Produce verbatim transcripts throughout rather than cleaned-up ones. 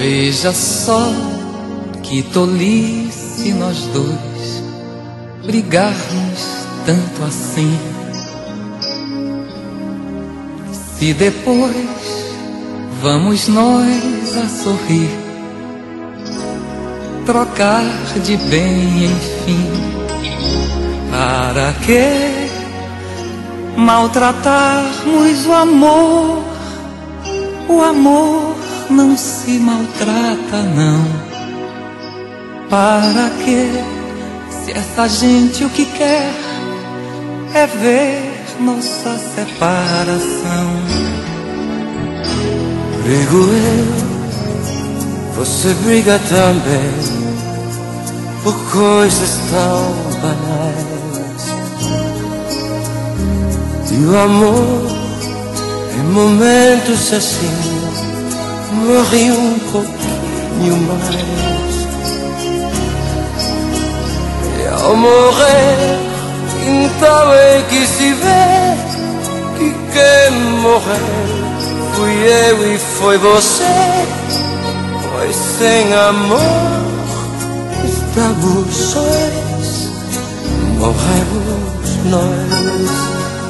Veja só que tolice nós dois brigarmos tanto assim. Se depois vamos nós a sorrir, trocar de bem enfim, para que maltratarmos o amor? O amor não se maltrata, não. Para que, se essa gente o que quer é ver nossa separação? Brigo eu, você briga também, por coisas tão banais. E o amor, em momentos assim, morre um pouquinho mais. E ao morrer, então é que se vê que quem morreu fui eu e foi você. Pois sem amor estamos sóis, morremos nós.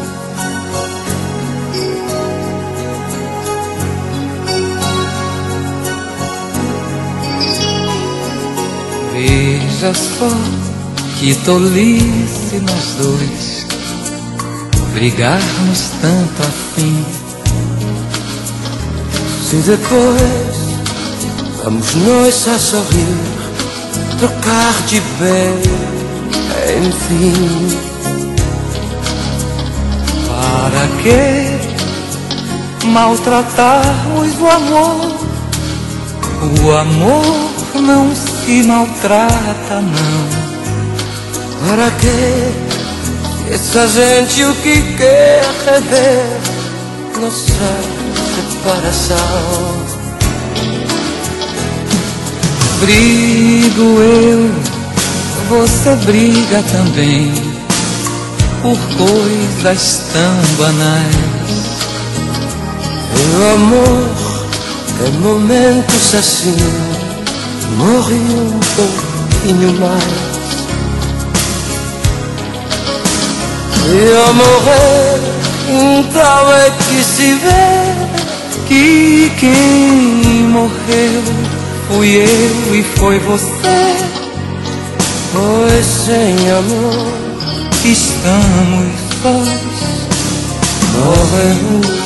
Veja só que tolice nós dois brigarmos tanto assim. Se depois vamos nós a sorrir, trocar de bem, enfim, para que maltratarmos o amor? O amor não se maltrata, não. Para que essa gente o que quer é ver nossa separação? Brigo eu, você briga também, por coisas tão banais. E o amor, em momentos assim, morre um pouquinho mais. E ao morrer, então é que se vê que quem morreu fui eu e foi você. Pois sem amor estamos sós, morremos